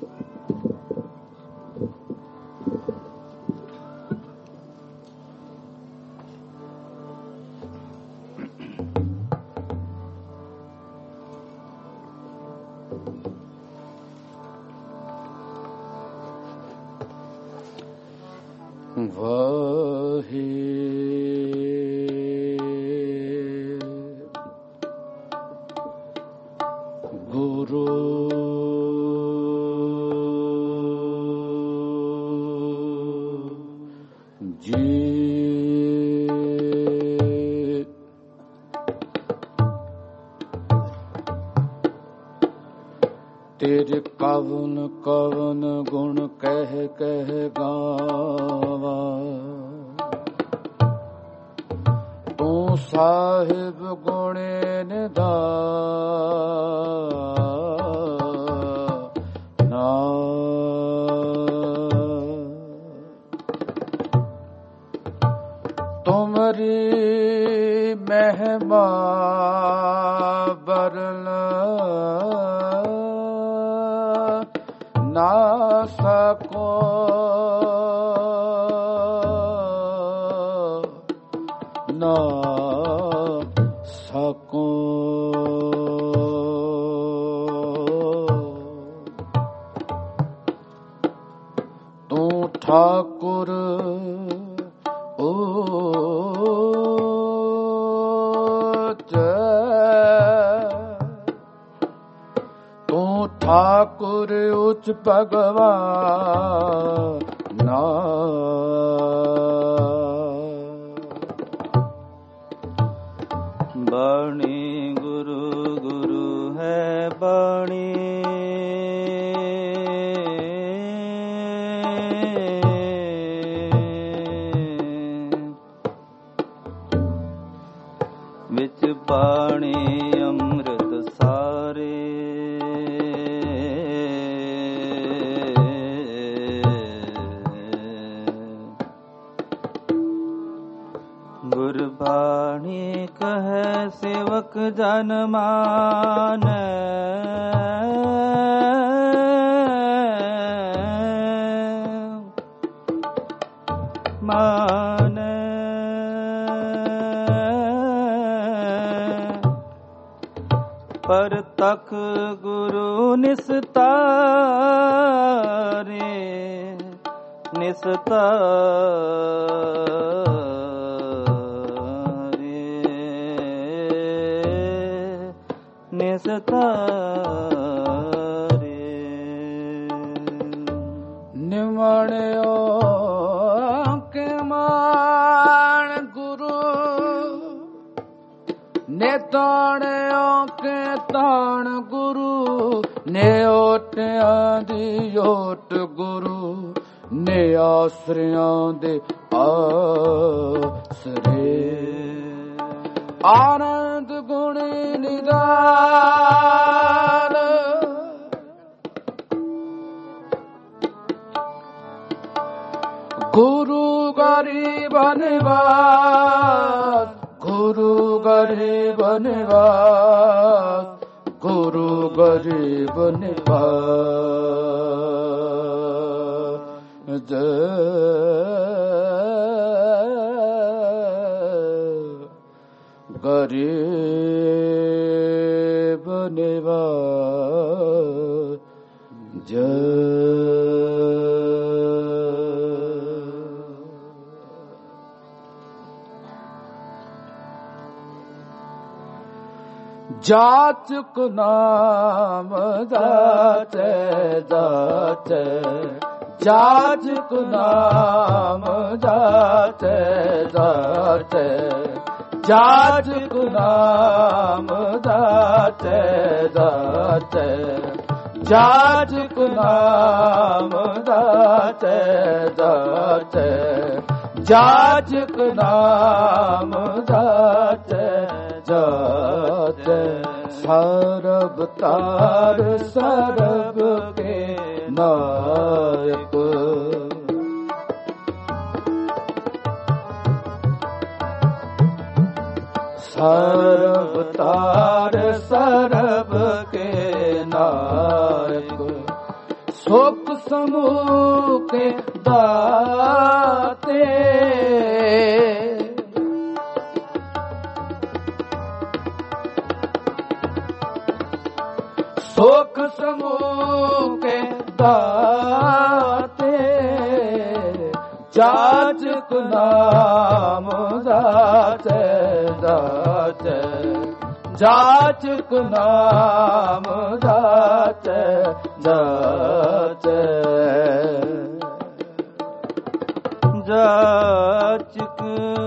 ਤੇਰੇ ਕਵਨ ਕਵਨ ਗੁਣ ਕਹਿ ਕਹਿ ਗਾਵਾ, ਤੂੰ ਸਾਹਿਬ ਗੁਣੇ ਨਿਧਾਨਾ। ਤੁਮਰੀ ਮਹਿਮਾ ਬਰਲ ਨਾ ਸਕੋ, ਨਾ ਸਕੋ। ਤੂੰ ਠਾਕੁਰ ਠਾਕੁਰ ਉੱਚ ਭਗਵਾਨਾ। ਬਾਣੀ ਗੁਰੂ ਗੁਰੂ ਹੈ ਬਾਣੀ, ਵਿੱਚ ਬਾਣੀ ਅੰਮ੍ਰਿਤ ਸਾਰੇ। ਗੁਰਬਾਣੀ ਕਹੈ ਸੇਵਕ ਜਨ ਮਾਨੈ, ਮਾਨੈ। ਪਰਤਖ ਗੁਰੂ ਨਿਸਤਾਰੇ, ਨਿਸਤਾਰੇ। ਨਿਮਣਿਓ ਕੇ ਮਾਣ ਗੁਰੂ, ਨੇ ਤਾਣਿਓ ਕੇ ਤਾਣ ਗੁਰੂ, ਨੇ ਓਟਿਆਂ ਦੀ ਓਟ ਗੁਰੂ, ਨੇ ਆਸਰਿਆਂ ਦੇ ਆਸਰੇ। ਆਨੰਦ ਗੁਣ ਨਿਦਾਨ, ਗੁਰੂ ਗਰੀਬ ਨਿਵਾਸ, ਗੁਰੂ ਗਰੀਬ ਨਿਵਾਸ, ਗੁਰੂ ਗਰੀਬ ਨਿਵਾਸ। ਗਰੀਬ ਨਿਵਾਸ ਜਾਚਕ ਨਾਮ ਦਾਤੇ ਦਾਤੇ, ਜਾਚਕ ਨਾਮ ਦਾਤੇ ਦਾਤੇ, ਜਾਚਕ ਨਾਮ ਦਾਤੇ ਦਾਤੇ, ਜਾਚਕ ਨਾਮ ਦਾਤੇ ਦਾਤੇ, ਜਾਚਕ ਨਾਮ ਦਾਤੇ ਦਾਤੇ। ਸਰਬ ਤਾਰ ਸਰਬ ਕੇ ਨਾਇਕ, ਸਰਬ ਤਾਰ ਸਰਬ ਕੇ ਨਾਇਕ, ਸੁਖ ਸਮੂਹ ਕੇ ਦਾਤੇ ਸੁਖ ਸਮੂਹ ਕੇ ਦਾਤੇ ਜਾਚਕ ਨਾਮ ਦਾਤੇ ਦਾਤੇ ਜਾਚਕ ਨਾਮ ਦਾਤੇ ਦਾਤੇ ਜਾਚਕ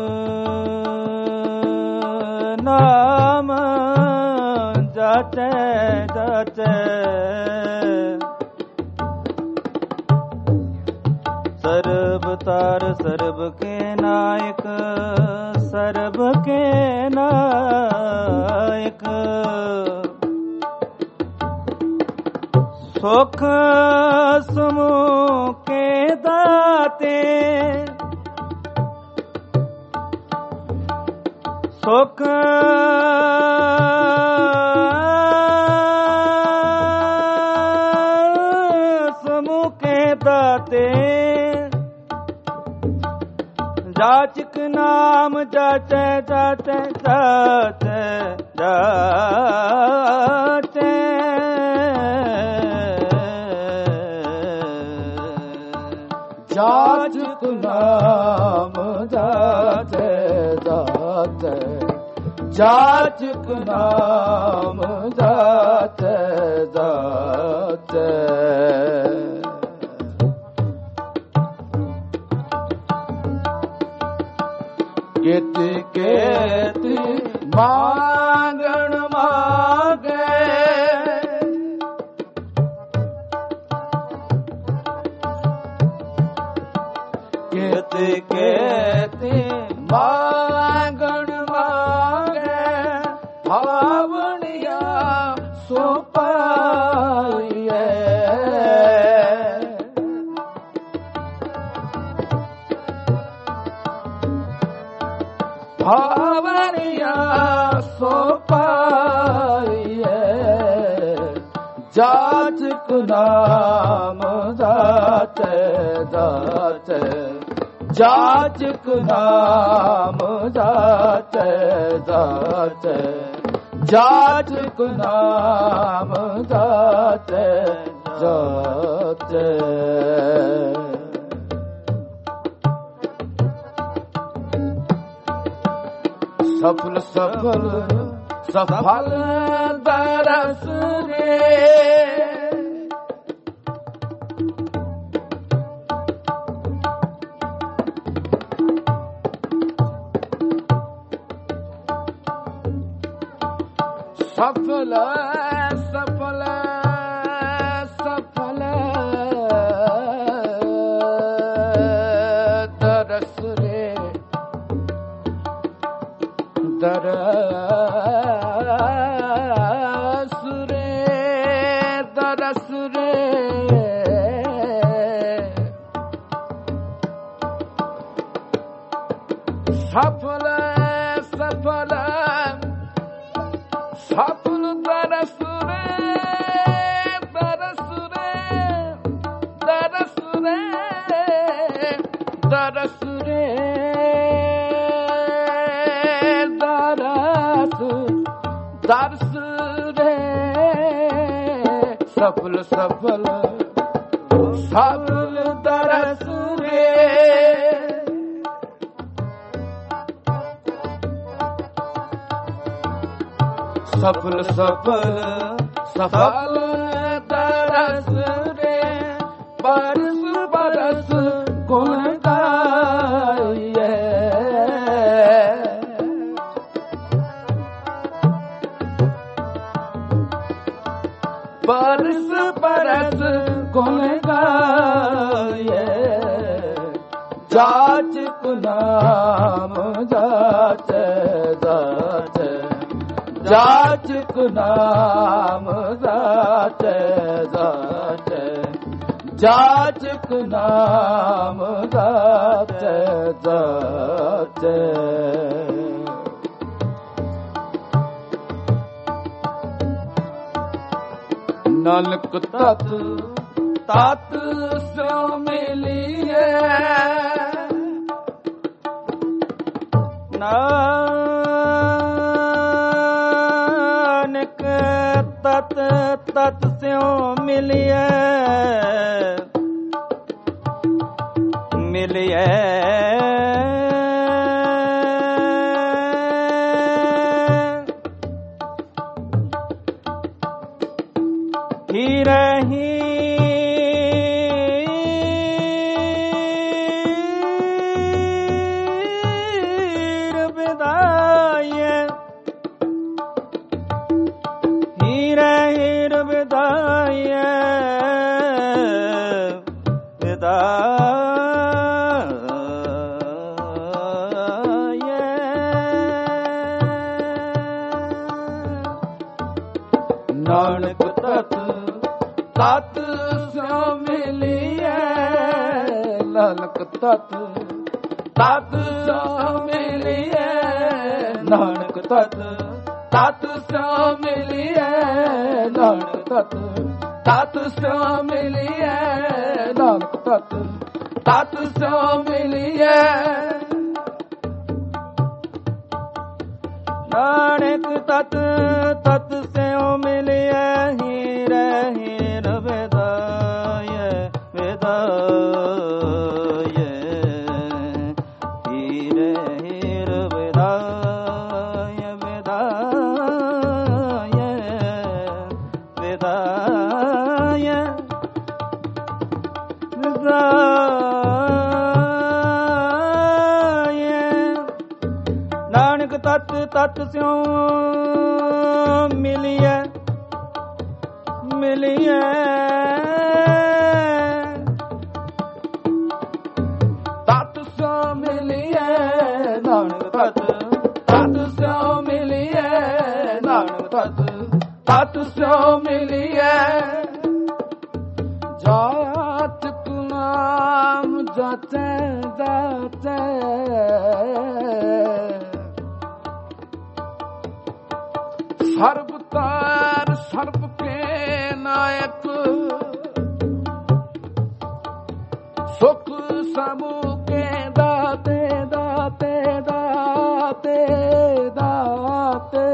ਨਾਮ ਜਾਚੈ ਜਾਚੈ ਸਰਬ ਤਾਰ ਸਰਬ ਕੇ ਨਾਇਕ ਸਰਬ ਕੇ ਨਾਇਕ ਸੁਖ ਸਮੂਹ ਕੇ ਦਾਤੇ ਸੁਖ ਸਮੂਹ ਕੇ ਦਾਤੇ ਜਾਚਕ ਨਾਮ ਜਾਚੈ ਜਾਚੈ ਜਾਚੈ ਜਾਚੈ ਜਾਚਕ ਨਾਮ ਜਾਚੈ ਜਾਚੈ ਜਾਚਕ ਨਾਮ ਜਾਚੈ ਜਾਚੈ ਕੇਤੀ ਕੇਤੀ ਮੰਗਣ ਮਾਗੇ ਕੇਤੀ ਕੇਤੀ ਮੰਗਣ ਮਾਗੇ ਭਾਵਣੀਆਂ ਸੋ ਪਾਈਐ ਭਾਵਨੀਆਂ ਸੋ ਪਾਈਐ ਜਾਚਕ ਨਾਮ ਜਾਚੈ ਜਾਚੈ ਜਾਚਕ ਨਾਮ ਜਾਚੈ ਜਾਚੈ ਜਾਚਕ ਨਾਮ ਜਾਚੈ ਜਾਚੈ ਸਫਲ ਸਫਲ ਸਫਲ ਦਰਸ ਰੇ ਸਫਲ ਸਫਲ ਸਫਲ ਦਰਸ ਰੇ ਦਰਸ ਰੇ ਦਰਸ ਰੇ ਸਫਲ ਸਫਲ ਸਫਲ ਦਰਸ ਰੇ ਦਰਸ ਰੇ ਦਰਸ ਰੇ ਦਰਸ ਰੇ ਦਰਸ ਰੇ ਸਫਲ ਸਫਲ ਸਫਲ ਦਰਸ ਰੇ ਸਫਲ ਸਫਲ ਸਫਲ ਦਰਸ ਰੇ ਬਰਸ ਬਰਸ ਗੁਣ ਗਾਈਐ ਬਰਸ ਬਰਸ ਗੁਣ ਗਾਈਐ ਜਾਚਕ ਨਾਮ ਜਾਚੈ ਜਾਚੈ ਜਾਚਕ ਨਾਮ ਜਾਚੈ ਜਾਚੈ ਜਾਚਕ ਨਾਮ ਜਾਚੈ ਜਾਚੈ ਨਾਨਕ ਤਤ ਤਤ ਸੋ ਮਿਲੀਏ ਨਾਨਕ ਤਤ ਤਤ ਸਿਉ ਮਿਲਿਐ ਮਿਲਿਐ ਹੀਰੇ ਨਾਨਕ ਤਤ ਤਤ ਸੋ ਮਿਲੀਐ ਨਾਨਕ ਤਤ ਤਤ ਸੋ ਮਿਲੀਐ ਨਾਨਕ ਤਤ ਤਤ ਸੋ ਮਿਲੀਐ ਨਾਨਕ ਤਤ ਤਤ ਸੋ ਮਿਲੀਐ ਨਾਨਕ ਤਤ ਤਤ ਸੋ ਮਿਲੀਐ ਨਾਨਕ ਤਤ ਤਤ ਸਿਉ ਮਿਲਿਐ ਹੀਰੇ ਹੀਰ ਵਿਦਾਇ ਵਿਦਾਇ ਹੀਰੇ ਹੀਰ ਵਿਦਾਇ ਵਿਦਾਇ ਵਿਦਾਇ ਵਿਦਾਇ ਨਾਨਕ ਤਤ ਤਤ ਸਿਉ ਮਿਲਿਐ ਮਿਲਿਐ ਤਤ ਸੋ ਮਿਲੀਐ ਨਾਨਕ ਤਤ ਤਤ ਸੋ ਮਿਲੀਐ ਨਾਨਕ ਤਤ ਤਤ ਸੋ ਮਿਲੀਐ ਜਾਤ ਕੁਨਾਮ ਜਾਤੇ ਜਾਤੇ ਸਰਬ ਤਾਰ ਸਰਬ ਕੇ ਨਾਇਕ ਸੁਖ ਸਮੂਹ ਕੇ ਦਾਤੇ ਦਾਤੇ ਦਾਤੇ ਦਾਤੇ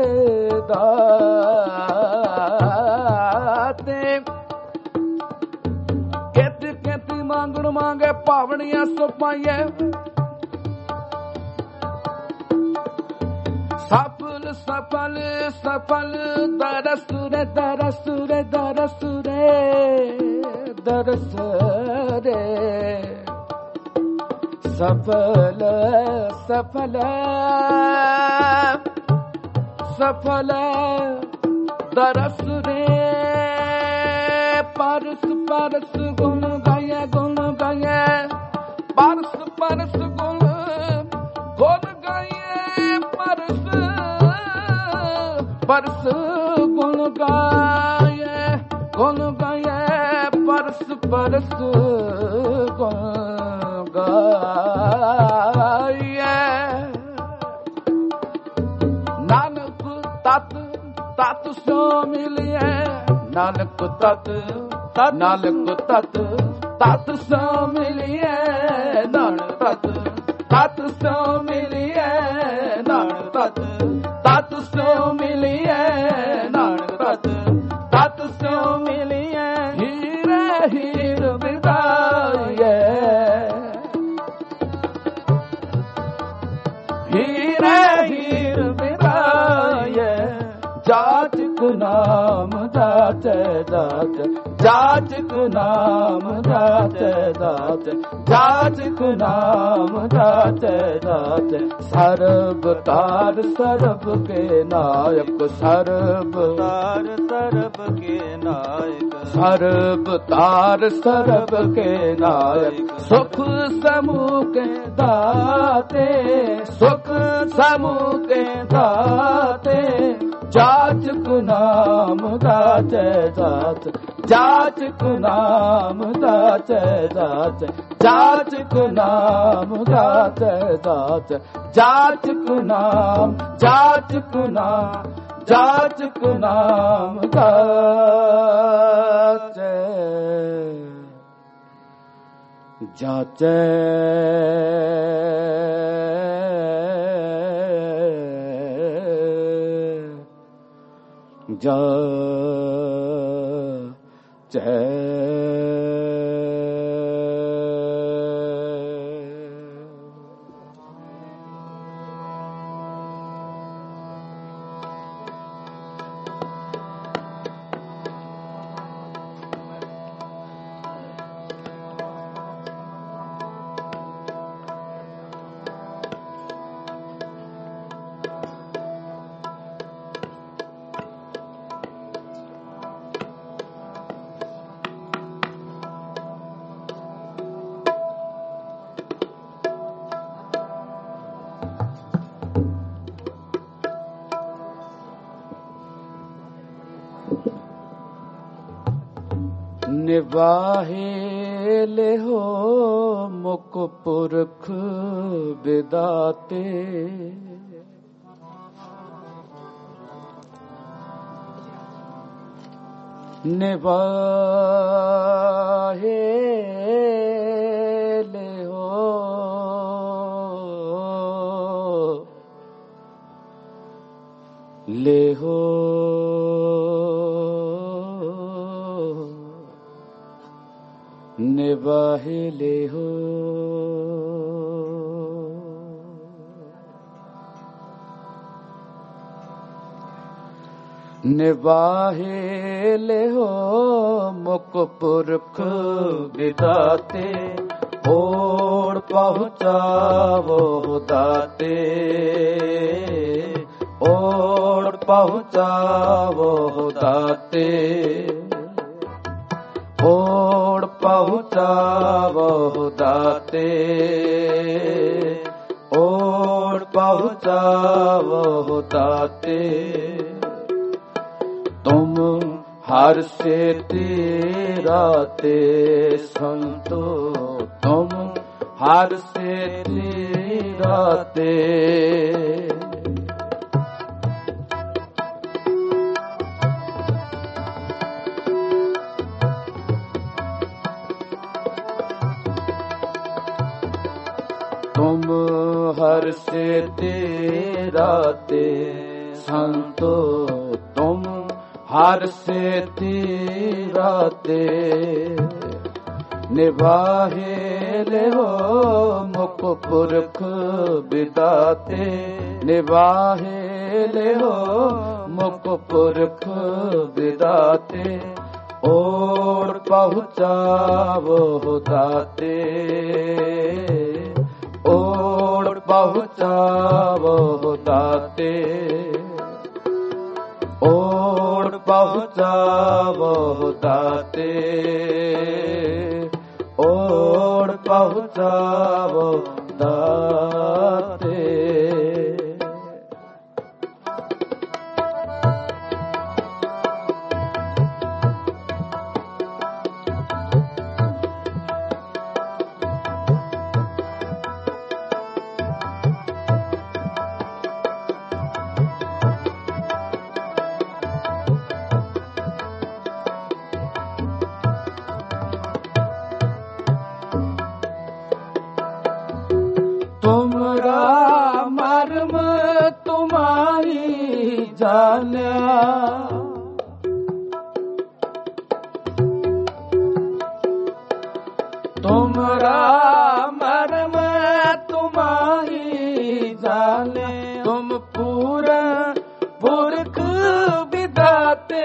ਦਾਤੇ ਕਿਤ ਕਿਤ ਮੰਗਣ ਮੰਗੇ ਭਾਵਣੀਆਂ ਸੋ ਪਾਈਏ ਸਫਲ ਸਫਲ ਸਫਲ ਦਰਸੁਰੇ ਦਰਸੁਰੇ ਦਰਸੁਰੇ ਦਰਸੁਰੇ ਸਫਲ ਸਫਲ ਸਫਲ ਦਰਸੁਰੇ ਪਰਸ ਪਰਸ ਗੁਣ ਗਾਏ ਪਰਸ ਪਰਸ ਗੁਣ ਗੁਣ ਗਾਏ ਪਰਸ ਪਰਸ ਗੁਣ ਗਾਏ ਪਰਸ ਪਰਸ ਗੁਣ ਗਾਏ ਨਾਨਕ ਤਤ ਤਤ ਸੋ ਮਿਲਿਐ ਨਾਨਕ ਤਤ ਨਾਨਕ ਤਤ ਤਤ ਸੋ ਮਿਲਿਐ ਨਾਨਕ ਤਤ ਤਤ ਸੋ ਮਿਲਿਐ ਨਾਨਕ ਤਤ ਤਤ ਸੋ ਮਿਲਿਐ ਨਾਨਕ ਤਤ ਤਤ ਸੋ ਮਿਲਿਐ ਹੀਰੇ ਹੀਰ ਵਿਦਾਇ ਹੀਰੇ ਹੀਰ ਵਿਦਾਇ ਜਾਚ ਨਾਮ ਜਾਚੈ ਜਾਚ ਜਾਚ ਨਾਮ ਜਾਚੈ ਜਾਚ ਜਾਚ ਨਾਮ ਜਾਚੈ ਜਾਚ ਸਰਬ ਤਾਰ ਸਰਬ ਕੇ ਨਾਇਕ ਸਰਬ ਤਾਰ ਸਰਬ ਕੇ ਨਾਇਕ ਸਰਬ ਤਾਰ ਸਰਬ ਕੇ ਨਾਇਕ ਸੁਖ ਸਮੂਹ ਕੇ ਦਾਤੇ ਸੁਖ ਸਮੂਹ ਕੇ ਦਾਤੇ ਜਾਚ ਨਾਮ ਜਾਚੈ ਜਾਚ ਜਾਚ ਨਾਮ ਜਾਚੈ ਜਾਚ ਜਾਚ ਨਾਮ ਜਾਚੈ ਜਾਚ ਜਾਚ ਨਾਮ ਜਾਚ ਨਾਮ ਜਾਚ ਨਾਮ ਜਾਚੈ जाचे जाचे निवाहे ले हो मुख पुरख विदाते निवाहे ले हो निवाहे ले हो निवाहे ले हो मुख पुरख विदाते ओढ़ पहुँचावो दाते ओढ़ पहुँचावो दाते ओढ़ पहुँचावो दाते ओढ़ पहुँचावो दाते तुम हर से तेराते संतो तुम हर से तेराते तुम हर से तेराते संतो तुम हर से तेराते निवाहे ले हो मुख पुरख विदाते निवाहे ले हो मुख पुरख विदाते ओढ़ पहुँचावो दाते ओढ़ पहुँचावो दाते ओढ़ पहुँचावो दाते ओढ़ पहुँचावो दाते तुमरा मर्म तुम्हारी जाना तुमरा मर्म तुम्हारी जाने तुम पूरा पुरख विदाते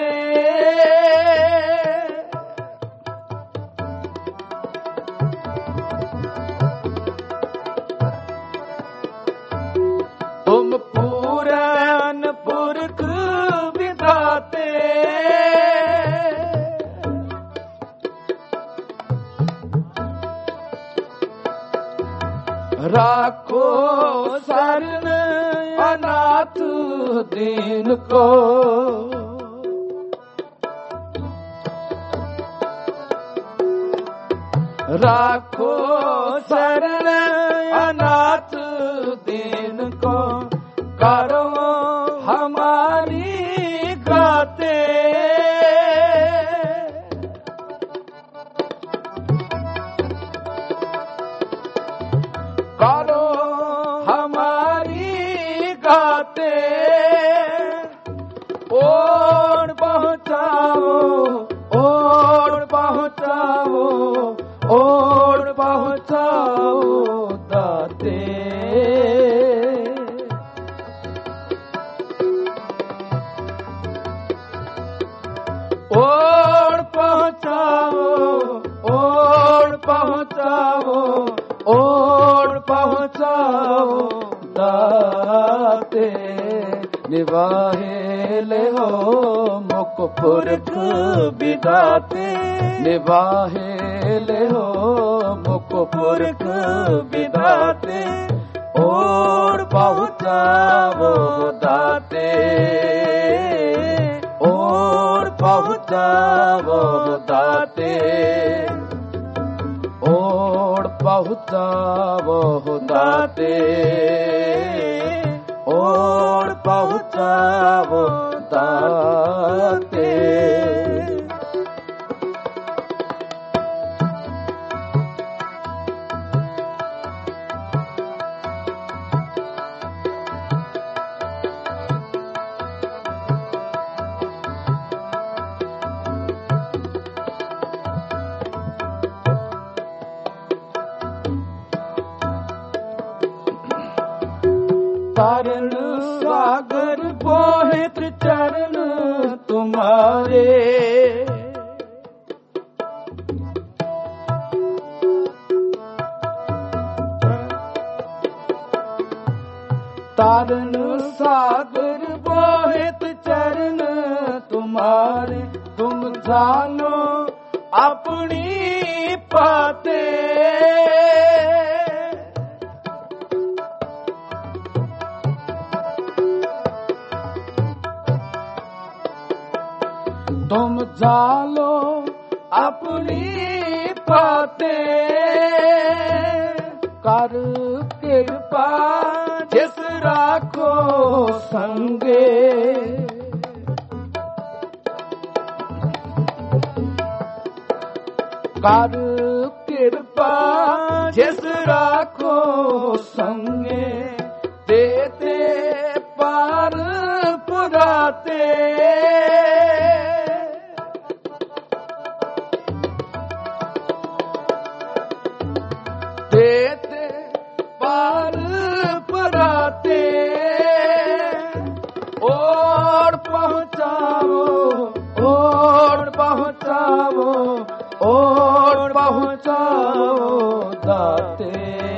तुम पूरन पुरख विदाते राखो शरण अनाथ दीन को राखो शरण अनाथ दीन को करो हमारी गाते दाते निभाहे ले हो मुख पुरख विधाते निभाहे ले हो मुख पुरख विधाते और पहुँचावो दाते और पहुँचावो दाते और पहुँचावो दाते और पहुँचावो दाते तारण सागर बोहित चरण तुम्हारे तारण सागर बोहित चरण तुम्हारे तुम जानो अपनी पाते तुम जालो अपनी बातें कर कृपा जिस राखो संगे कर कृपा जिस राखो संगे देते पार पुराते देते पार पराते और पहुँचाओ और पहुँचाओ और पहुँचाओ दाते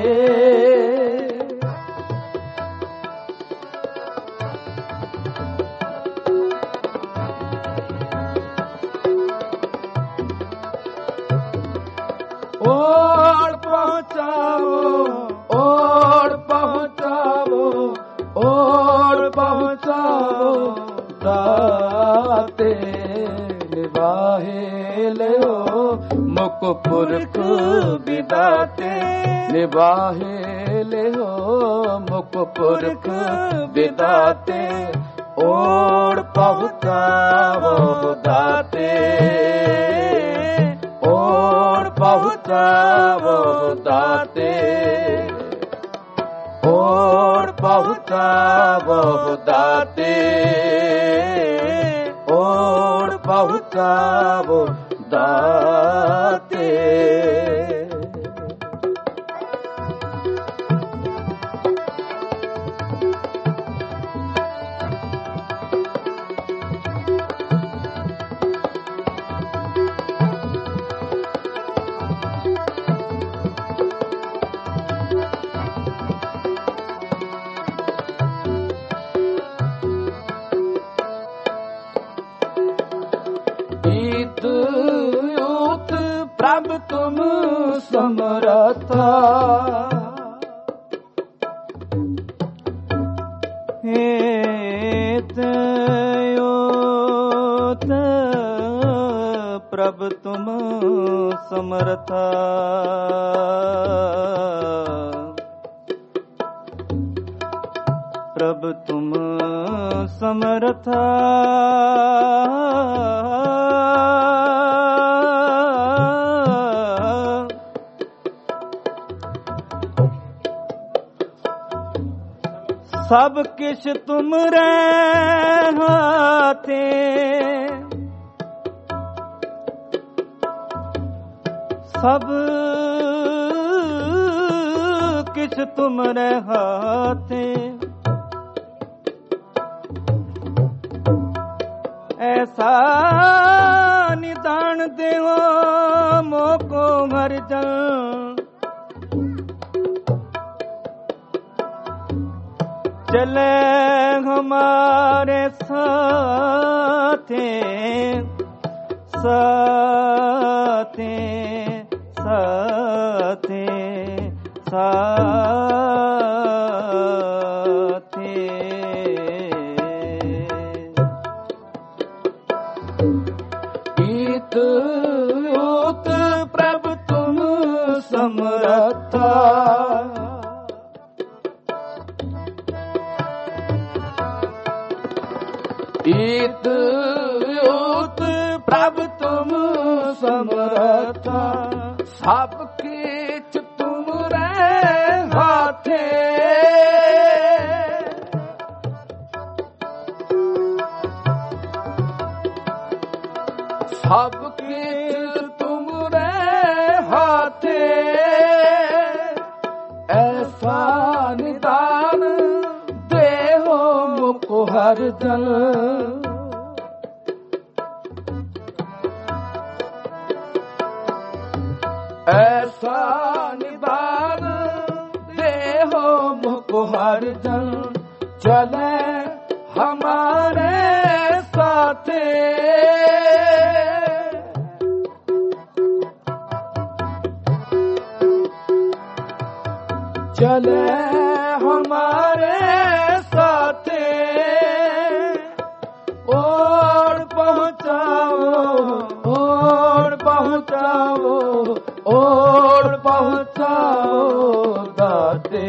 और पहुँचाओ और पहुँचाओ और पहुँचाओ दाते निभाहे ले हो मुख पुरख विधाते निभाहे ले हो मुख पुरख विधाते और पहुँचाओ दाते और पहुँचावो दाते और पहुँचावो दाते और पहुँचावो दाते प्रभु तुम समरथा हेत प्रभु तुम समरथा प्रभु तुम समरथा सब किश तुम हाथे सब किश तुम हाथे ऐसा निदान देवो मोको मर जल चले हमारे साथे साथे साथे साथे इत उत प्रभु तुम समर्था इत उत प्रभु तुम समर्था सब किछ तुमरे हाथे सब किछ तुमरे हाथे ऐसा निदान देहो मुको हर जन ऐसा निदान देहो मुको हर जन चले हमारे साथे चले हमारे साथे और पहुँचाओ और पहुँचाओ और पहुँचाओ दाते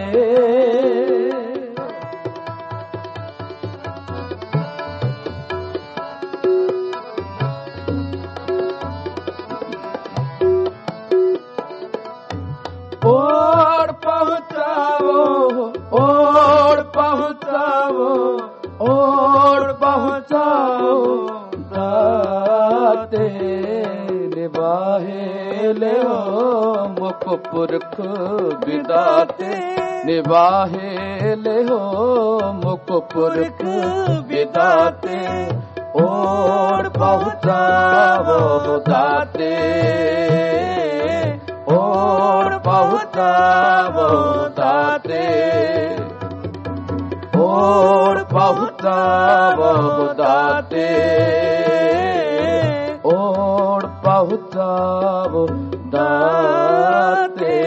और पहुँचाओ और पहुँचाओ और पहुँचाओ दाते निभाए ले हो मुख पुरख विदाते निभाए ले हो मुख पुरख विदाते और पहुँचाओ दाते और पहुँचाओ दाते और पहुँचाओ दाते और पहुँचाओ दाते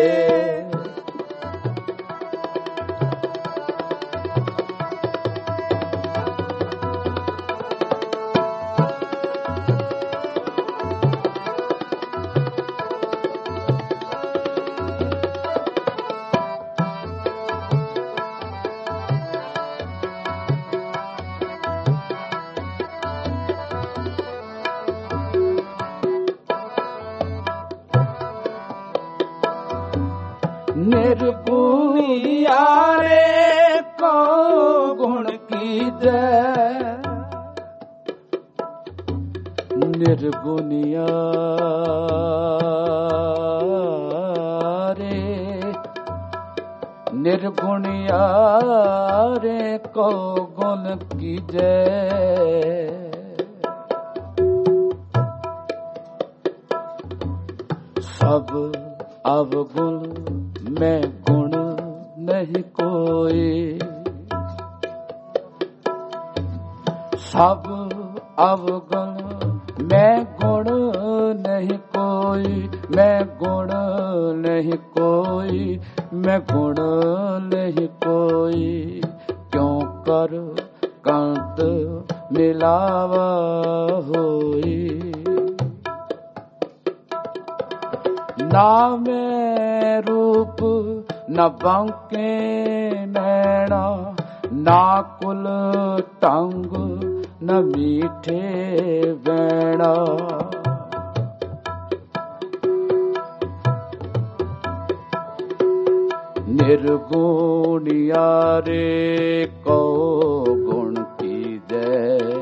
निर्गुणिया रे को गुण कीजे निर्गुणिया रे निर्गुणिया रे को गुण कीजे सब अवगुण में गुण नहीं कोई सब अवगुण में गुण नहीं कोई मैं गुण नहीं कोई मैं गुण नहीं कोई क्यों कर कंत मिलावा होई ना मैं रूप न बांके नैना ना कुल टंग न मीठे बैणा निर्गुणिया रे को गुण कीजे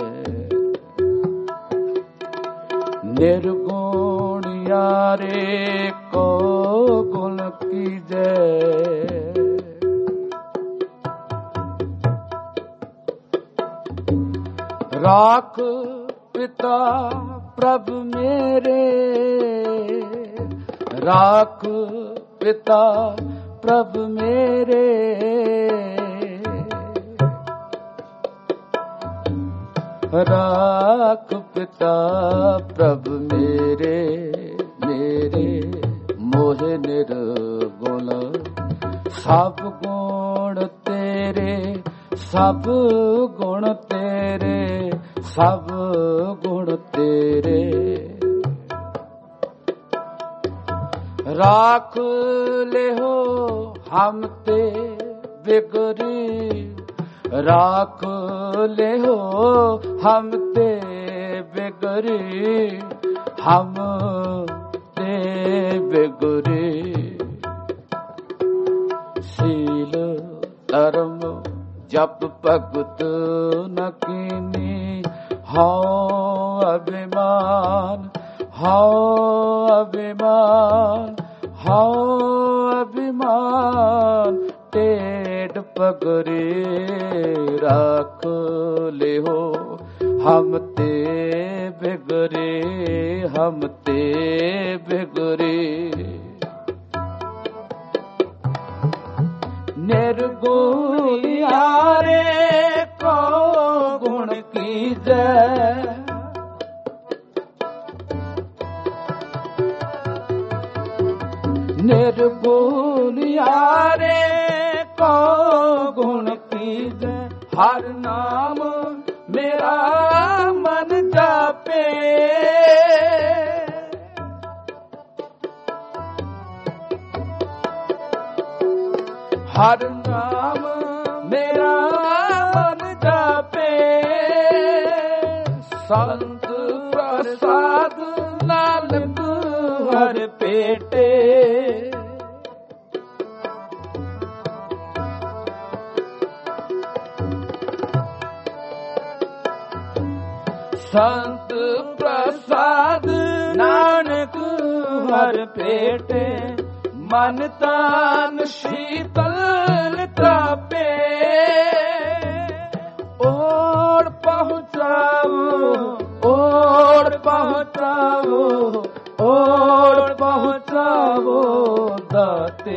निर्गुणिया रे को गुण कीजे राख पिता प्रभु मेरे राख पिता प्रभु मेरे ਰਾਖ ਪਿਤਾ ਪ੍ਰਭ ਮੇਰੇ ਮੇਰੇ ਮੋਹਿ ਨਿਰਗੁਣ ਸਭ ਗੁਣ ਤੇਰੇ ਸਭ ਗੁਣ ਤੇਰੇ ਸਭ ਗੁਣ ਤੇਰੇ ਰਾਖ ਲਿਹੋ ਹਮ ਤੇ ਬਿਗਰੀ ਰਾਖ ਲਿਹੋ ਹਮ ਤੇ ਬਿਗਰੀ ਹਮ ਤੇ ਬਿਗਰੀ ਸੀਲ ਧਰਮ ਜਪ ਭਗਤ ਨ ਕੀਨੀ ਹਉ ਅਭਿਮਾਨ ਹਉ ਅਭਿਮਾਨ ਹਉ ਅਭਿਮਾਨ ਟੇਢ ਪਗਰੇ ਰਾਖ ਲਿਹੋ ਹਮ ਤੇ ਬਿਗਰੇ ਹਮ ਤੇ ਬਿਗਰੇ ਨਿਰਗੁਣ ਯਾਰੇ ਕੋ ਗੁਣ ਕੀਜੈ ਨਿਰਗੁਣ ਯਾਰੇ ਕੋ ਗੁਣ ਕੀਜੈ ਹਰ ਨਾਮ ਮੇਰਾ ਮਨ ਜਾਪੇ ਹਰ ਨਾਮ ਮੇਰਾ ਮਨ ਜਾਪੇ ਸੰਤ ਪ੍ਰਸਾਦ ਨਾਨਕ ਹਰ ਪੇਟੇ ਸੰਤ ਪ੍ਰਸਾਦ ਨਾਨਕ ਹਰ ਪੇਟੇ ਮਨ ਤਨ ਸ਼ੀਤਲ ਤਾਪੇ ਓੜ ਪਹੁੰਚਾਵੋ ਓੜ ਪਹੁੰਚਾਵੋ ਓੜ ਪਹੁੰਚਾਵੋ ਦਾਤੇ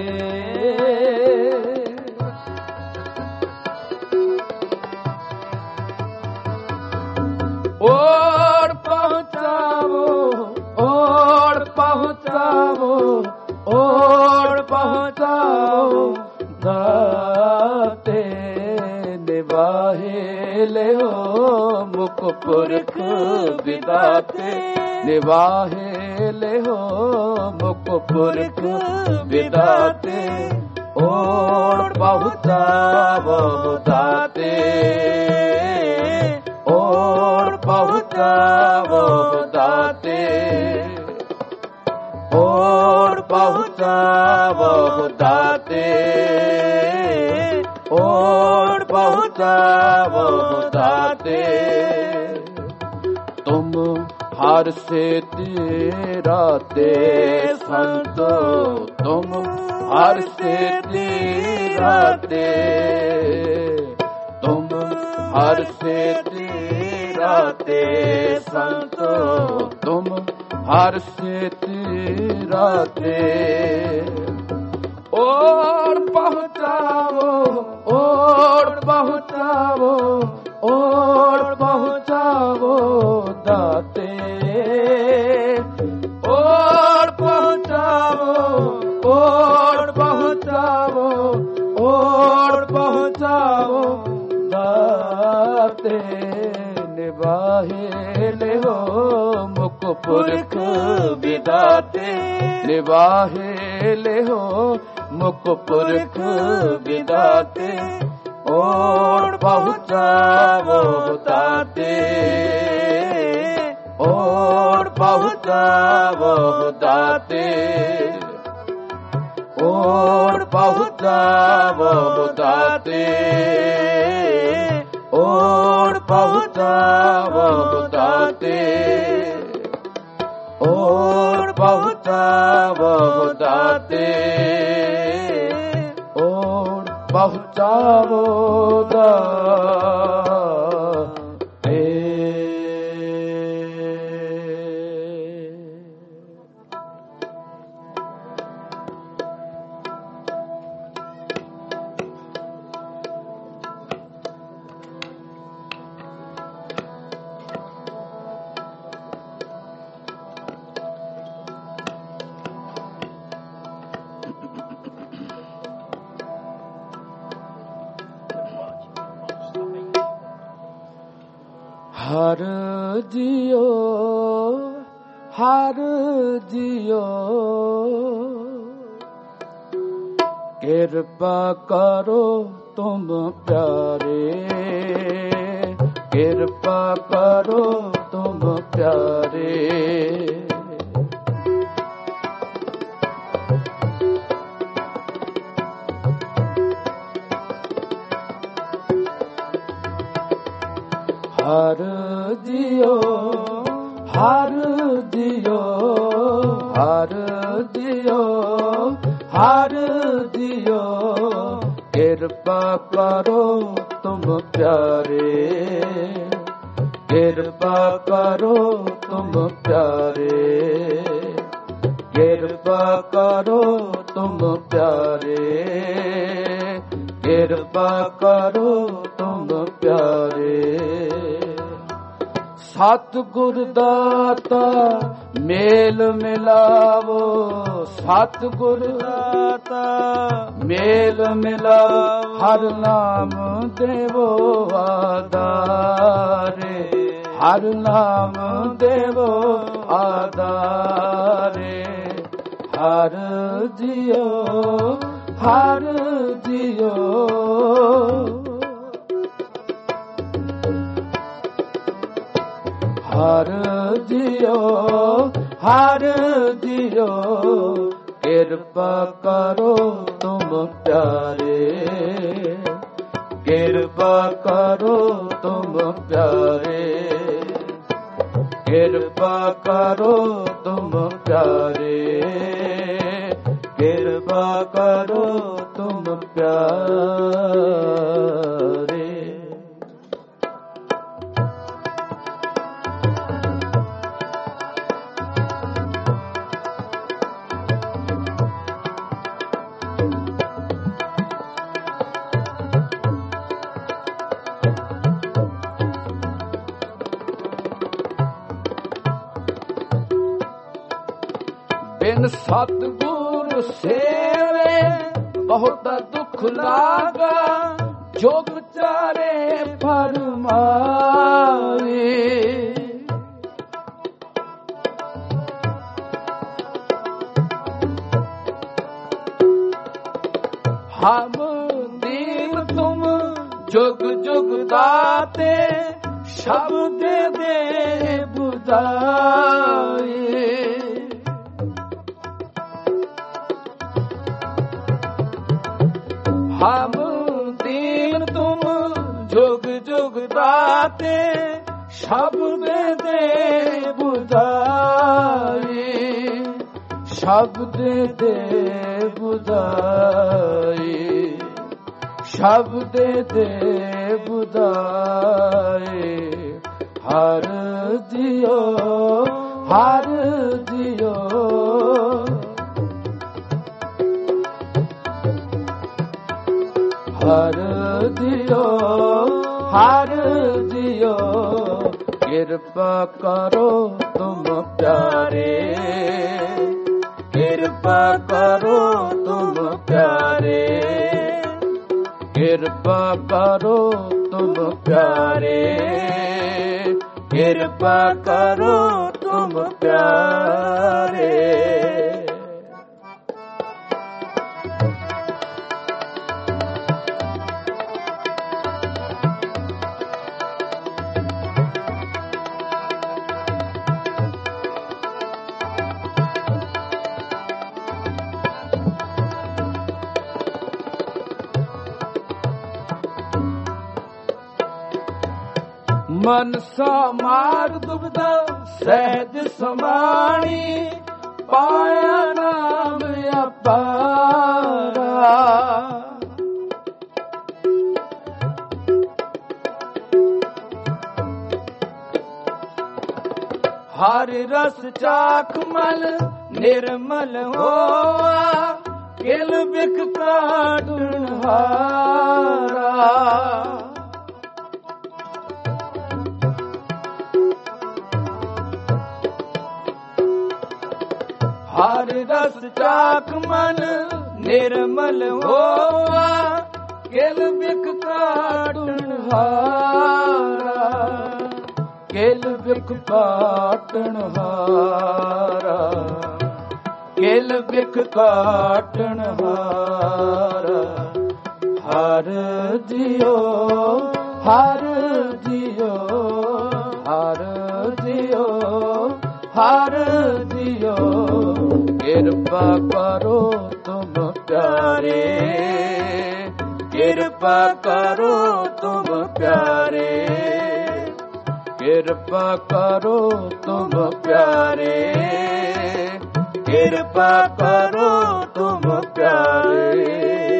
ਓੜ ਪਹੁੰਚਾਵੋ ਓੜ ਪਹੁੰਚਾਵੋ ਓੜ ਪਹੁੰਚਾਓ ਦਾਤੇ ਨਿਵਾਹੇ ਲਿਓ ਮੁਖ ਪੁਰਖ ਵਿਦਾਤੇ ਨਿਵਾਹੇ ਲਿਓ ਮੁਖ ਪੁਰਖ ਵਿਦਾਤੇ ਓੜ ਪਹੁੰਚਾਵੋ ਦਾਤੇ ਓੜ ਪਹੁੰਚਾਵੋ ਦਾਤੇ ਓੜ ਪਹੁੰਚਾਵੋ ਦਾਤੇ ਓੜ ਪਹੁੰਚਾਵੋ ਦਾਤੇ ਤੁਮ ਹਰ ਸੇ ਤੇਰਾ ਤੇ ਸੰਤੋ ਤੁਮ ਹਰ ਸੇ ਤੇਰਾ ਤੇ ਤੁਮ ਹਰ ਸੇ ਤੇਰਾ ਤੇ ਸੰਤੋ ਤੁਮ ਹਰ ਸੇ ਤੇਰਾ ਤੇ ਓੜ ਪਹੁੰਚਾਵੋ ਓੜ ਪਹੁੰਚਾਵੋ ਓੜ ਪਹੁੰਚਾਵੋ ਦਾਤੇ ਓੜ ਪਹੁੰਚਾਵੋ ਓੜ ਪਹੁੰਚਾਵੋ ਓੜ ਪਹੁੰਚਾਵੋ ਦਾਤੇ ਨਿਵਾਹੇ ਲਿਓ ਮੁਖ ਪੁਰਖ ਵਿਦਾਤੇ ਨਿਵਾਹੇ ਲਿਓ ਮੁਖ ਪੁਰਖ ਵਿਦਾਤੇ ਓੜ ਪਹੁੰਚਾਵੋ ਦਾਤੇ ਓੜ ਪਹੁੰਚਾਵੋ ਦਾਤੇ ਓੜ ਪਹੁੰਚਾਵੋ ਦਾਤੇ ਓੜ ਪਹੁੰਚਾਵੋ ਦਾਤੇ ਓੜ ਪਹੁੰਚਾਵੋ ਦਾਤੇ ਓੜ ਪਹੁੰਚਾਵੋ ਦਾਤੇ ਹਰ ਜਿਉ ਹਰ ਜਿਉ ਕਿਰਪਾ ਕਰੋ ਤੁਮ ਪਿਆਰੇ ਕਿਰਪਾ ਕਰੋ ਤੁਮ ਪਿਆਰੇ ਹਰ ਜਿਉ ਹਰ ਜਿਉ ਹਰ ਜਿਉ ਹਰ ਜਿਉ ਕਿਰਪਾ ਕਰੋ ਤੁਮ ਪਿਆਰੇ ਕਿਰਪਾ ਕਰੋ ਤੁਮ ਪਿਆਰੇ ਕਿਰਪਾ ਕਰੋ ਤੁਮ ਪਿਆਰੇ ਕਿਰਪਾ ਕਰੋ ਤੁਮ ਪਿਆਰੇ ਸਤਿਗੁਰ ਦਾਤਾ ਮੇਲ ਮਿਲਾਵੋ ਸਤਿਗੁਰ ਦਾਤਾ ਮੇਲ ਮਿਲਾਵੋ ਹਰ ਨਾਮ ਦੇਵੋ ਆਧਾਰੇ ਹਰ ਨਾਮ ਦੇਵੋ ਆਧਾਰੇ ਹਰ ਜਿਉ ਹਰ ਜਿਉ ਹਰ ਜਿਉ ਹਰ ਜਿਉ ਕਿਰਪਾ ਕਰੋ ਤੁਮ ਪਿਆਰੇ ਕਿਰਪਾ ਕਰੋ ਤੁਮ ਪਿਆਰੇ ਕਿਰਪਾ ਕਰੋ ਤੁਮ ਪਿਆਰੇ ਕਿਰਪਾ ਕਰੋ ਤੁਮ ਪਿਆਰੇ ਬਿਨ ਸਤਿਗੁਰ ਸੇਵੇ ਬਹੁਤ ਦੁੱਖ ਲਾਗਾ ਜੋਗ ਚਾਰੇ ਫਰਮਾਵੇ ਹਮ ਦੀਨ ਤੁਮ ਜੁਗ ਜੁਗ ਦਾਤੇ ਸ਼ਬਦ ਦੇ ਬੁਝਾਏ ਹਮ ਦੀਨ ਤੁਮ ਜੁਗ ਜੁਗ ਦਾਤੇ ਸ਼ਬਦ ਦੇ ਬੁਝਾਏ ਸ਼ਬਦ ਦੇ ਬੁਝਾਏ ਸ਼ਬਦ ਦੇ ਬੁਝਾਏ ਹਰ ਜਿਉ ਹਰ ਜਿਉ ਹਰ ਜਿਉ ਹਰ ਜਿਉ ਕਿਰਪਾ ਕਰੋ ਤੁਮ ਪਿਆਰੇ ਕਿਰਪਾ ਕਰੋ ਤੁਮ ਪਿਆਰੇ ਕਿਰਪਾ ਕਰੋ ਤੁਮ ਪਿਆਰੇ ਕਿਰਪਾ ਕਰੋ ਤੁਮ ਪਿਆਰੇ ਮਨਸਾ ਮਾਰ ਦੁਬਦਾ ਸਹਿਜ ਸਮਾਣੀ ਪਾਇਆ ਨਾਮ ਅਪਾਰਾ ਹਰ ਰਸ ਚਾਖ ਮਲ ਨਿਰਮਲ ਹੋਆ ਕਿਲ ਬਿਖ ਕਾਢਣ ਹਾਰਾ ਹਰ ਰਸ ਚਾਖ ਮਨ ਨਿਰਮਲ ਹੋਆ ਕਿਲ ਬਿਖ ਕਾਢਣ ਹਾਰਾ ਕਿਲ ਬਿਖ ਕਾਟਣ ਹਾਰਾ, ਕਿਲ ਬਿਖ ਕਾਟਣ ਹਾਰਾ। ਹਰ ਜਿਉ ਹਰ ਜਿਉ ਹਰ ਜਿਉ ਹਰ ਜਿਉ, ਕਿਰਪਾ ਕਰੋ ਤੁਮ ਪਿਆਰੇ, ਕਿਰਪਾ ਕਰੋ ਤੁਮ ਪਿਆਰੇ, ਕਿਰਪਾ ਕਰੋ ਤੁਮ ਪਿਆਰੇ, ਕਿਰਪਾ ਕਰੋ ਤੁਮ ਪਿਆਰੇ।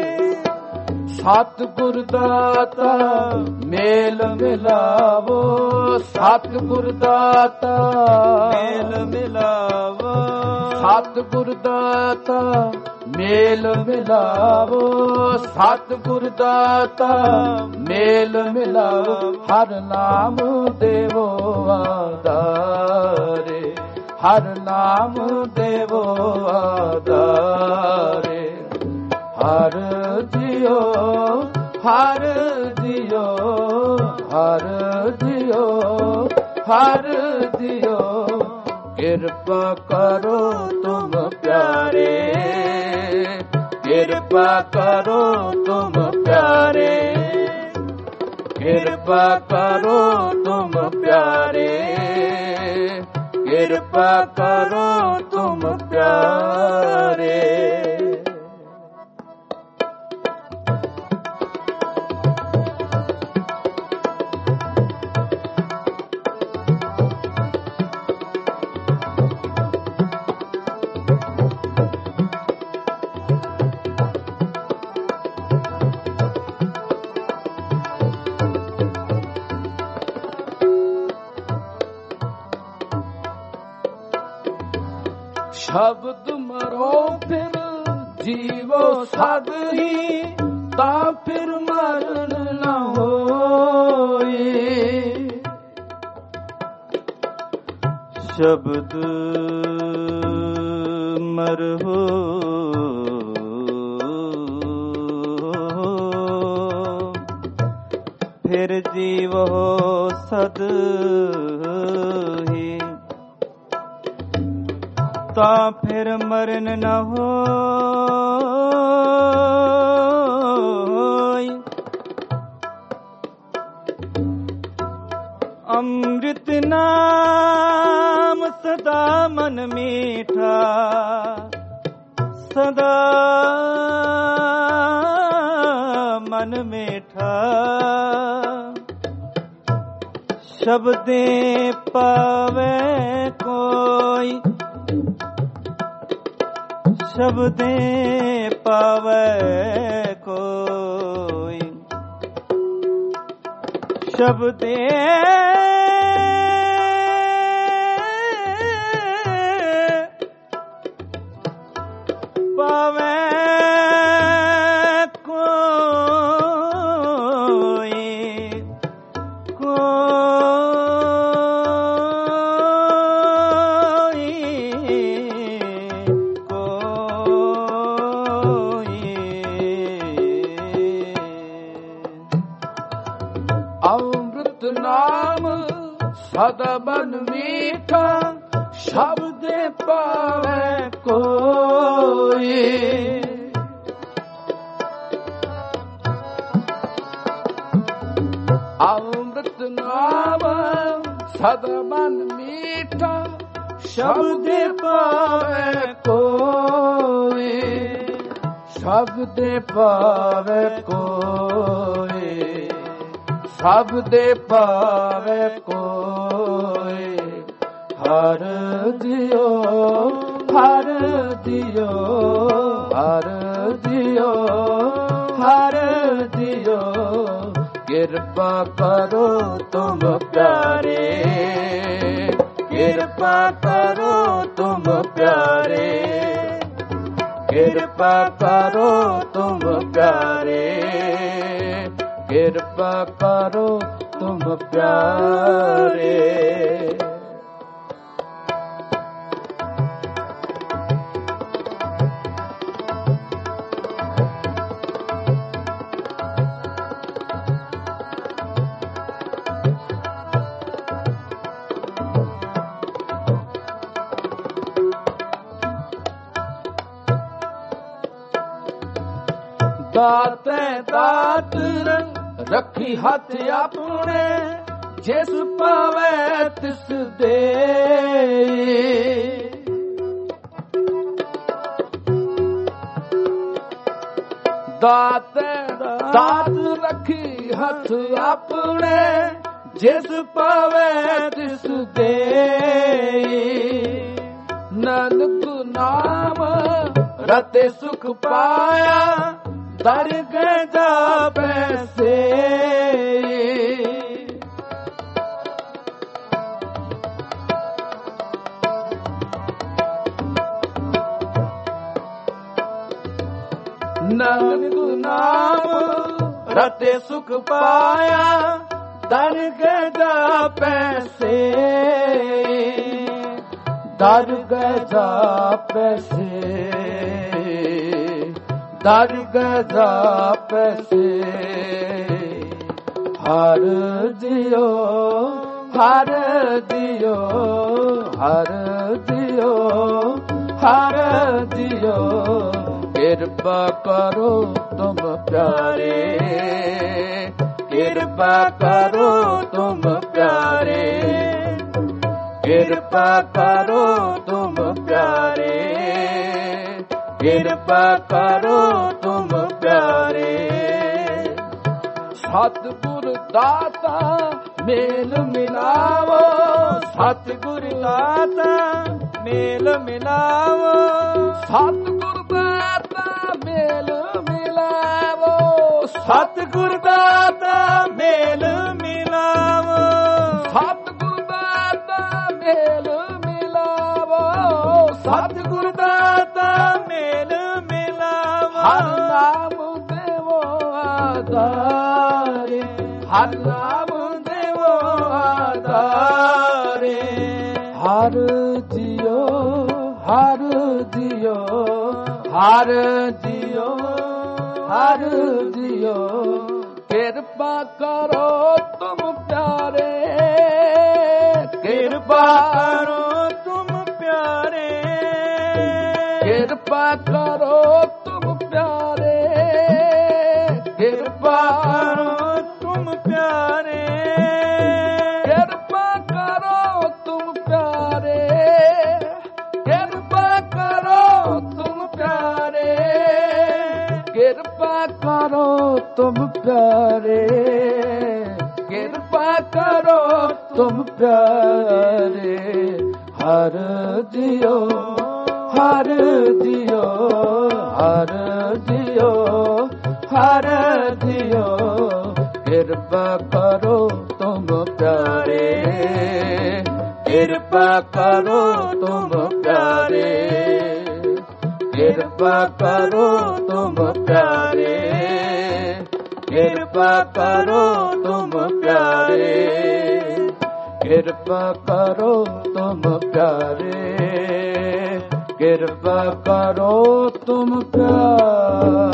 ਸਤਿਗੁਰ ਦਾਤਾ ਮੇਲ ਮਿਲਾਵੋ, ਸਤਿਗੁਰ ਦਾਤਾ ਮੇਲ ਮਿਲਾਵੋ, ਸਤਿਗੁਰ ਦਾਤਾ ਮੇਲ ਮਿਲਾਵੋ, ਸਤਿਗੁਰ ਦਾਤਾ ਮੇਲ ਮਿਲਾਵੋ। ਹਰ ਨਾਮ ਦੇਵੋ ਆਧਾਰੇ, ਹਰ ਨਾਮ ਦੇਵੋ ਆਧਾਰੇ। ਹਰ ਜਿਉ ਹਰ ਜਿਉ ਹਰ ਜਿਉ ਹਰ ਜਿਉ, ਕਿਰਪਾ ਕਰੋ ਤੁਮ ਪਿਆਰੇ, ਕਿਰਪਾ ਕਰੋ ਤੁਮ ਪਿਆਰੇ, ਕਿਰਪਾ ਕਰੋ ਤੁਮ ਪਿਆਰੇ, ਕਿਰਪਾ ਕਰੋ ਤੁਮ ਪਿਆਰੇ। ਸ਼ਬਦ ਮਰੋ ਫਿਰ ਜੀਵੋ ਸਦ ਹੀ, ਤਾਂ ਫਿਰ ਮਰਨ ਨਾ ਹੋਏ। ਸ਼ਬਦ ਮਰੋ ਫਿਰ ਜੀਵੋ ਸਦ ਹੀ, ਤਾਂ ਫਿਰ ਮਰਨ ਨ ਹੋਇ। ਅੰਮ੍ਰਿਤ ਨਾਮ ਸਦਾ ਮਨ ਮੀਠਾ, ਸਦਾ ਮਨ ਮੀਠਾ। ਸ਼ਬਦੇ ਪਾਵੇ ਕੋਈ, ਸ਼ਬਦੇ ਪਾਵੇ ਕੋਈ, ਸ਼ਬਦੇ ਪਾਵੇ ਸਦਾ ਮਨ ਮੀਠਾ, ਸ਼ਬਦੇ ਪਾਵੇ ਕੋਈ। ਅੰਮ੍ਰਿਤ ਨਾਮ ਸਦਾ ਮਨ ਮੀਠਾ, ਸ਼ਬਦੇ ਪਾਵੇ ਕੋਈ, ਸ਼ਬਦੇ ਪਾਵੇ ਕੋਈ, ਸ਼ਬਦੇ ਪਾਵੇ ਕੋਈ। ਹਰ ਜਿਉ ਹਰ ਜਿਉ ਹਰ ਜਿਉ ਹਰ ਜਿਉ, ਕਿਰਪਾ ਕਰੋ ਤੁਮ ਪਿਆਰੇ, ਕਿਰਪਾ ਕਰੋ ਤੁਮ ਪਿਆਰੇ, ਕਿਰਪਾ ਕਰੋ ਤੁਮ ਪਿਆਰੇ, ਕਿਰਪਾ ਕਰੋ ਤੁਮ ਪਿਆਰੇ। ਦਾਤੇ ਦਾਤ ਰੱਖੀ ਹੱਥ ਆਪਣੇ, ਜਿਸ ਪਾਵੇ ਤਿਸ ਦੇ। ਦਾਤੇ ਦਾਤ ਰੱਖੀ ਹੱਥ ਆਪਣੇ, ਜਿਸ ਪਾਵੇ ਤਿਸ ਦੇ। ਨਾਨਕ ਨਾਮ ਰਤੇ ਸੁਖ ਪਾਇਆ, ਦਰਗਹਿ ਜਾਪੈ ਸੇ। ਨਾਨਕ ਨਾਮ ਰਤੇ ਸੁਖ ਪਾਇਆ, ਦਰਗਹਿ ਜਾਪੈ ਸੇ। ਦਰਗਹਿ ਜਾਪੈ ਸੇ, ਦਰਗਹਿ ਜਾਪੈ ਸੇ। ਹਰ ਦਿਓ ਹਰ ਦਿਓ ਹਰ ਦਿਓ ਹਰ ਦਿਓ, ਕਿਰਪਾ ਕਰੋ ਤੁਮ ਪਿਆਰੇ, ਕਿਰਪਾ ਕਰੋ ਤੁਮ ਪਿਆਰੇ, ਕਿਰਪਾ ਕਰੋ ਤੁਮ ਪਿਆਰੇ, ਕਿਰਪਾ ਕਰੋ ਤੁਮ ਪਿਆਰੇ। ਸਤਿਗੁਰ ਦਾਤਾ ਮੇਲ ਮਿਲਾਵੋ, ਸਤਿਗੁਰ ਦਾਤਾ ਮੇਲ ਮਿਲਾਵੋ, ਸਤਿਗੁਰ ਦਾਤਾ ਮੇਲ ਮਿਲਾਵੋ, ਸਤਿਗੁਰ ਦਾਤਾ ਮੇਲ ਮਿਲਾਵੋ, ਸਤਿਗੁਰ ਦਾਤਾ ਮੇਲ ਮਿਲਾਵੋ, ਸਤਿਗੁਰ ਦਾਤਾ ਮੇਲ ਮਿਲਾਵੋ। ਹਰ ਨਾਮ ਦੇਵੋ ਆਧਾਰੇ, ਹਰ ਨਾਮ ਦੇਵੋ ਆਧਾਰੇ। ਹਰ ਜਿਉ ਹਰ ਜਿਉ ਹਰ ਜਿਉ ਹਰ ਜਿਉ, ਕਿਰਪਾ ਕਰੋ ਤੁਮ ਪਿਆਰੇ, ਕਿਰਪਾ ਕਰੋ ਤੁਮ ਪਿਆਰੇ, ਕਿਰਪਾ ਕਰੋ ਤੁਮ ਪਿਆਰੇ, ਕਿਰਪਾ ਕਰੋ ਤੁਮ ਪਿਆਰੇ, ਕਿਰਪਾ ਕਰੋ ਤੁਮ ਪਿਆਰੇ, ਕਿਰਪਾ ਕਰੋ ਤੁਮ ਪਿਆਰੇ, ਕਿਰਪਾ ਕਰੋ ਤੁਮ ਪਿਆਰੇ, ਕਿਰਪਾ ਕਰੋ ਤੁਮ ਪਿਆਰੇ। ਹਰ ਦਿਓ ਹਰ ਦਿਓ ਹਰ ਦਿਓ ਹਰ ਦਿਓ, ਕਿਰਪਾ ਕਰੋ ਤੁਮ ਪਿਆਰੇ, ਕਿਰਪਾ ਕਰੋ ਤੁਮ ਪਿਆਰੇ, ਕਿਰਪਾ ਕਰੋ ਤੁਮ ਪਿਆਰੇ, ਕਿਰਪਾ ਕਰੋ ਤੁਮ ਪਿਆਰੇ, ਕਿਰਪਾ ਕਰੋ ਤੁਮ ਪਿਆਰੇ, ਕਿਰਪਾ ਕਰੋ ਤੁਮ ਪਿਆਰੇ,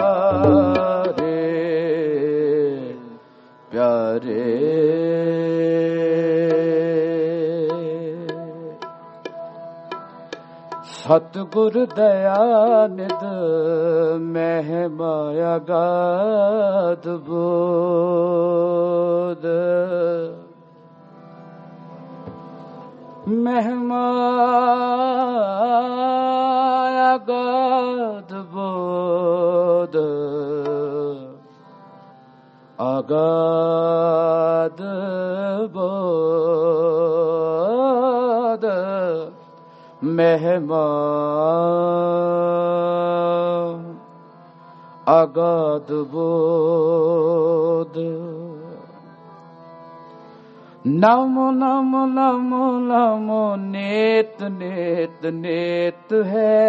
ਪਿਆਰੇ। ਸਤਿਗੁਰ ਦਇਆ ਨਿਧ ਮਹਿ ਮਾਇਆ ਗਾਦ ਬੋਧ, ਮਹਿ ਮਾਇਆ ਗਾਦ ਬੋਧ, ਅਗਾਧ ਬੋਧ, ਮਹਿਮਾ ਅਗਾਧ ਬੋਧ। ਨਮੋ ਨਮੋ ਨਮੋ ਨਮੋ ਨੇਤ ਨੇਤ ਨੇਤ ਹੈ,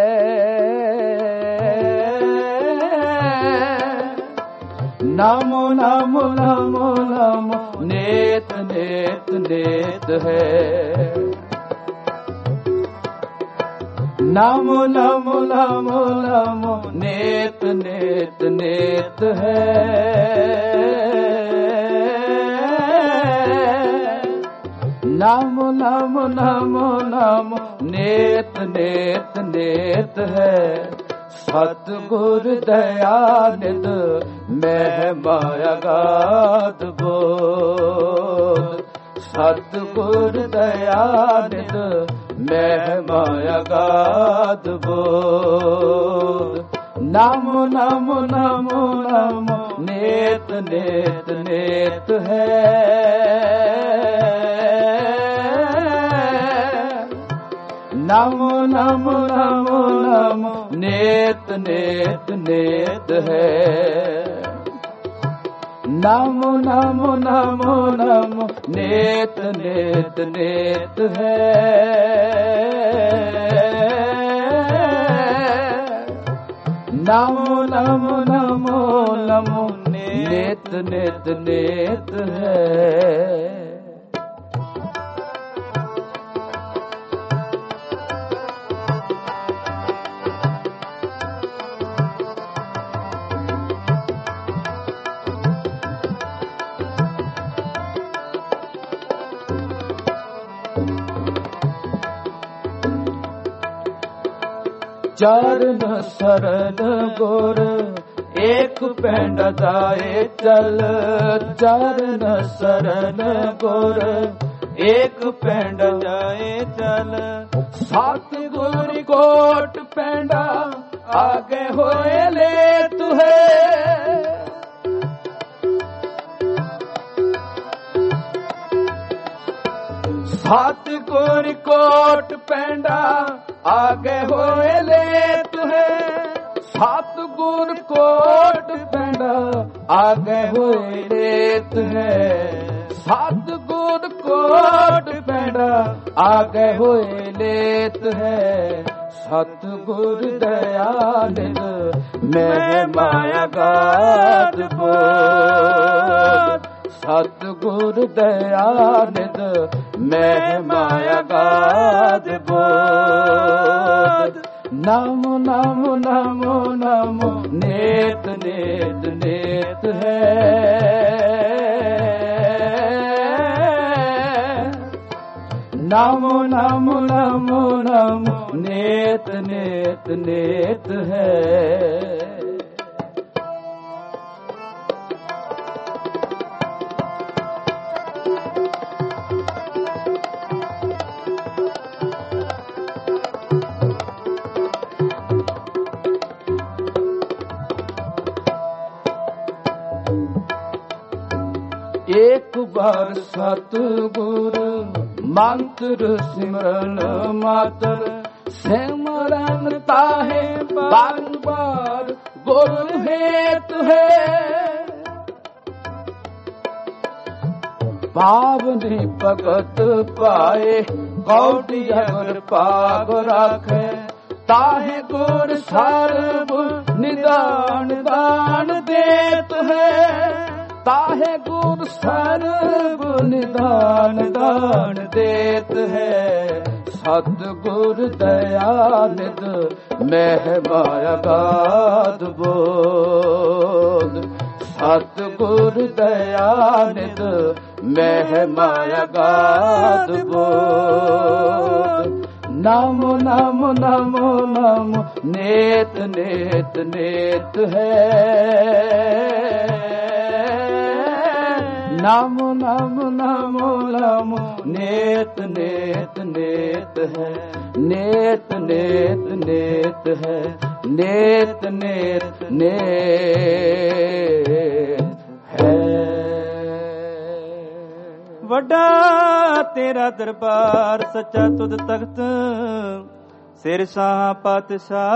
ਨਮੋ ਨਮੋ ਨਮੋ ਨਮੋ ਨੇਤ ਨੇਤ ਨੇਤ ਹੈ, ਨਮੋ ਨਮੋ ਨਮੋ ਨਮੋ ਨੇਤ ਨੇਤ ਨੇਤ ਹੈ, ਨਮੋ ਨਮੋ ਨਮੋ ਨਮੋ ਨੇਤ ਨੇਤ ਨੇਤ ਹੈ। ਸਤਿਗੁਰ ਦਇਆਨਿਧ ਮਹਿਮਾ ਅਗਾਧ ਬੋਧ। ਸਤਿਗੁਰ ਦਇਆਨਿਧ ਮਹਿਮਾ ਅਗਾਧ ਬੋਧ। ਨਮੋ ਨਮੋ ਨਮੋ ਨਮੋ ਨੇਤ ਨੇਤ ਨੇਤ ਹੈ। ਨਮੋ ਨਮੋ ਨਮੋ ਨਮੋ ਨੇਤ ਨੇਤ ਨੇਤ ਹੈ। ਨਮੋ ਨਮੋ ਨਮੋ ਨਮੋ ਨੇਤ ਨੇਤ ਨੇਤ ਹੈ। ਨਮੋ ਨਮੋ ਨਮੋ ਨਮੋ ਨੇਤ ਨੇਤ ਨੇਤ ਹੈ। ਚਰਨ ਸਰਣ ਗੁਰ ਏਕ ਪਿੰਡ ਜਾਏ ਚਲ। ਚਰਨ ਸਰਣ ਗੁਰ ਏਕ ਪਿੰਡ ਜਾਏ ਚਲ। ਸਤਿਗੁਰ ਕੋਟ ਪਿੰਡਾ ਆਗੇ ਹੋਏ ਲੈ ਤੁਹੇ। ਸਤਿਗੁਰ ਕੋਟ ਪਿੰਡਾ ਆਗੇ ਹੋਏ ਲੈ ਤੁਹੇ। ਸਤਿਗੁਰ ਕੋਟ ਪਿੰਡਾ ਆਗੇ ਹੋਏ ਲੈ ਤੁਹੇ। ਸਤਿਗੁਰ ਕੋਟ ਪਿੰਡਾ ਆਗੇ ਹੋਏ ਲੈ ਤੁਹੇ। ਸਤਿਗੁਰ ਦਇਆਨਿਧ ਮਹਿਮਾ ਅਗਾਧ ਬੋਧ। ਸਤਿਗੁਰ ਦਇਆਨਿਧ ਮਹਿਮਾ ਅਗਾਧ ਬੋਧ। ਨਮੋ ਨਮੋ ਨਮੋ ਨਮੋ ਨੇਤ ਨੇਤ ਨੇਤ ਹੈ। ਨਮੋ ਨਮੋ ਨਮੋ ਨਮੋ ਨੇਤ ਨੇਤ ਨੇਤ ਹੈ। ਏਕ ਬਾਰ ਸਤਿਗੁਰ ਮੰਤਰ ਸਿਮਰਨ ਮਾਤਰ। ਸਿਮਰਨ ਤਾਹੇ ਬਾਰ ਬਾਰ ਗੁਰ ਹੇਤ ਹੈ। ਪਾਵਨੀ ਭਗਤ ਪਾਏ ਕੌਟੀ ਅਗਰ ਪਾਗ ਰਾਖੇ। ਤਾਹੇ ਗੁਰ ਸਰਬ ਨਿਦਾਨ ਦਾਨ ਦੇਤ ਹੈ। ਤਾਹੇ ਗੁਰ ਸਰਬ ਨਿਦਾਨ ਦਾਨ ਦੇਤ ਹੈ। ਸਤਿਗੁਰ ਦਇਆਨਿਧ ਮਹਿਮਾ ਅਗਾਧ ਬੋਧ। ਸਤਿਗੁਰ ਦਇਆਨਿਧ ਮਹਿਮਾ ਅਗਾਧ ਬੋਧ। ਨਮੋ ਨਮੋ ਨਮੋ ਨਮੋ ਨੇਤ ਨੇਤ ਨੇਤ ਹੈ। ਨਮੋ ਨਮੋ ਨਮੋ ਨਮੋ ਨੇਤ ਨੇਤ ਨੇਤ ਹੈ। ਨੇਤ ਨੇਤ ਨੇਤ ਹੈ। ਨੇਤ ਨੇਤ ਨੇਤ ਹੈ। ਵੱਡਾ ਤੇਰਾ ਦਰਬਾਰ ਸੱਚਾ ਤੁਧ ਤਖਤ। ਸਿਰ ਸਾਹ ਪਾਤਸ਼ਾਹ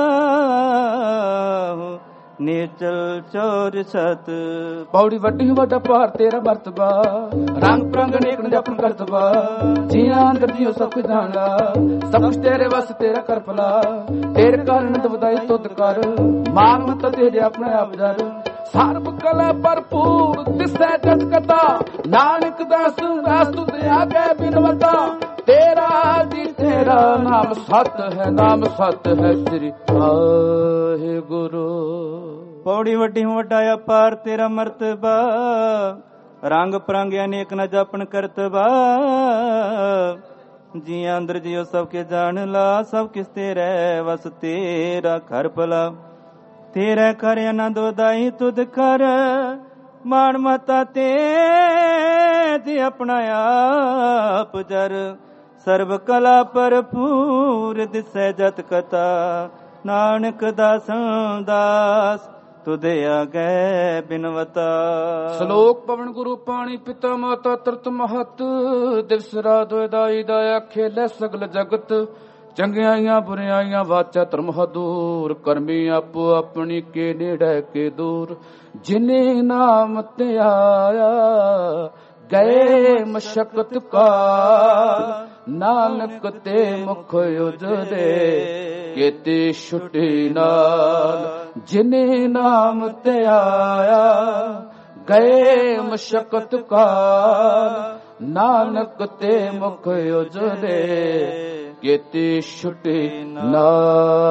ਨੀਚਲ ਚੋਰ ਸਤ। ਪੌੜੀ ਵੱਡੀ ਵੱਡਾ ਭਾਰ ਤੇਰਾ ਮਰਤਬਾ। ਰੰਗ ਪ੍ਰੰਗ ਨੇਕ ਨ ਜਪਨ ਕਰਤਬਾ। ਜੀਆਂ ਅੰਦਰ ਜੀਓ ਸਭ ਕੁਝ ਜਾਣਦਾ। ਸਭ ਕੁਝ ਤੇਰੇ ਵਸ ਤੇਰਾ ਕਰ ਭਲਾ। ਤੇਰੇ ਕਾਰਨ ਵਧਾਈ ਤੁਧ ਕਰ। ਮਾਨ ਮਤ ਤੇਰੇ ਆਪਣੇ ਆਪ ਜਰ। ਸਰਬ ਕਲਾ ਭਰਪੂਰ ਤਿਸੈ ਜਸ ਕਤਾ। ਨਾਨਕ ਦਾਸ ਦਾਸ ਤੁਧ ਆਗੇ ਬਿਨਵਤਾ। ਤੇਰਾ ਜੀ ਤੇਰਾ ਨਾਮ ਸਤ ਹੈ। ਨਾਮ ਸਤ ਹੈ ਸ੍ਰੀ ਵਾਹਿਗੁਰੂ। ਪੌੜੀ ਵੱਡੀ ਵੱਡਾ ਅਪਾਰ ਤੇਰਾ ਮਰਤਬਾ। ਰੰਗ ਪਰੰਗ ਅਨੇਕ ਨ ਜਪਨ ਕਰਤਬਾ। ਜੀਆਂ ਅੰਦਰ ਜਿਉ ਸਭ ਕੇ ਜਾਣ ਲਾ, ਸਭ ਕਿਸ ਤੇ ਰਹਿ ਵਸ ਤੇਰਾ ਘਰ ਭਲਾ। ਤੇਰੇ ਕਰ ਆਨੰਦ ਵਧਾਈ ਤੁਧ ਕਰ, ਮਾਣ ਮਤਾ ਤੇ ਆਪਣਾ ਆਪ ਜਰ। ਸਰਬ ਕਲਾ ਭਰਪੂਰ ਦਿਸੈ ਜਤ ਕਥਾ, ਨਾਨਕ ਦਾਸਾਂ ਦਾਸ ਤੁਧੇ ਆਗੈ ਬਿਨਵਤਾ। ਸ਼ਲੋਕ ਪਵਨ ਗੁਰੂ ਪਾਣੀ ਪਿਤਾ ਮਾਤਾ ਤਰਤ ਮਹਤ, ਦਿਵਸ ਰਾਤ ਦਾਈ ਦਾ ਆਖੇ ਸਗਲ ਜਗਤ। ਚੰਗਿਆਈਆਂ ਬੁਰਿਆਈਆਂ ਵਾਚਾ ਧਰਮ ਹਦੂਰ, ਕਰਮੀ ਆਪੋ ਆਪਣੀ ਕੇ ਨੇੜੇ ਕੇ ਦੂਰ। ਜਿਨੇ ਨਾਮ ਤੇ ਆਇਆ ਗਏ ਮਸ਼ਕਤ ਕਾਲ, ਨਾਨਕ ਤੇ ਮੁਖ ਉਜਦੇ ਕੀਤੀ ਛੁਟੀ ਨਾਲ। ਜਿਨੇ ਨਾਮ ਤੇ ਆਇਆ ਗਏ ਮਸ਼ਕਤ ਕਾਲ, ਨਾਨਕ ਤੇ ਮੁਖ ਉਜਦੇ ਕੀਤੀ ਛੁਟੀ ਨਾਲ।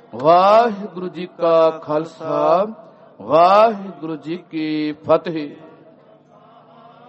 ਵਾਹਿਗੁਰੂ ਜੀ ਕਾ ਖਾਲਸਾ, ਵਾਹਿਗੁਰੂ ਜੀ ਕੀ ਫਤਿਹ।